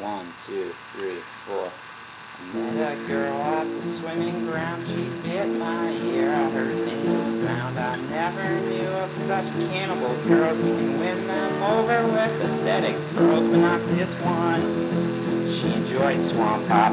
1, 2, 3, 4. I met a girl at the swimming ground. She bit my ear. I heard an angel sound. I never knew of such cannibal girls. You can win them over with aesthetic pearls, but not this one. She enjoys swamp pop.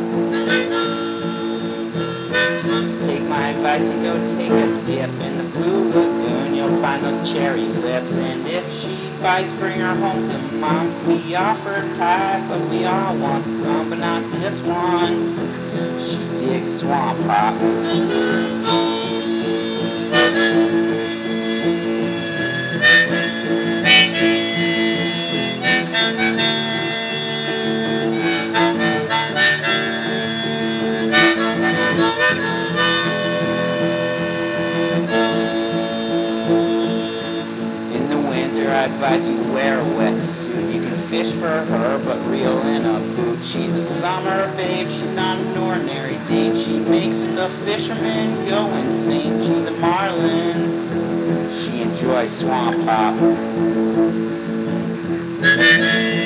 Take my advice and go take a dip in the blue lagoon. You'll find those cherry lips. And if she bites, bring her home to mom. We offered pie, but we all want some, but not this one. She digs swamp pop. I advise you to wear a wetsuit. You can fish for her, but reel in a boot. She's a summer babe, she's not an ordinary dame. She makes the fishermen go insane. She's a marlin, she enjoys swamp pop.